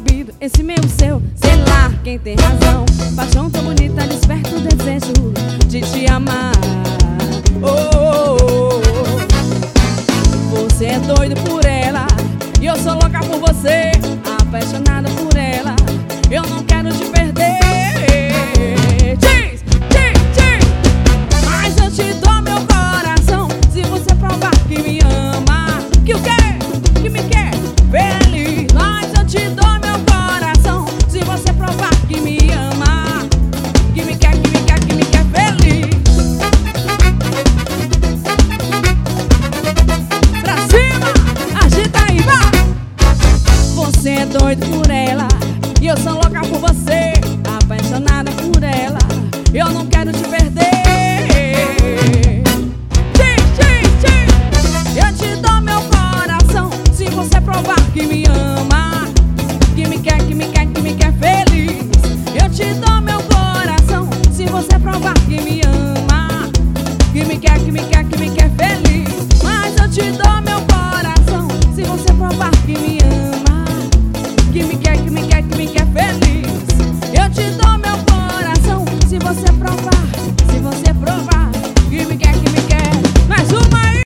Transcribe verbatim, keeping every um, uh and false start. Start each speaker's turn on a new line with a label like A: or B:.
A: proibido esse meu seu. Sei lá quem tem razão. Paixão tão bonita desperta o desejo de te amar. Oh, oh, oh, oh. Você é doido por ela e eu sou louca por você. Apaixonada por ela, eu não quero te perder. Diz, diz, diz. Mas eu te dou meu coração se você provar que me ama. Que o quê? Que me quer feliz. Mas eu te dou meu coração se você provar que me ama. Que me quer, que me quer, que me quer feliz. Pra cima, agita aí, vai. Você é doido por ela e eu sou louca por você. Apaixonada por ela, eu não quero te perder.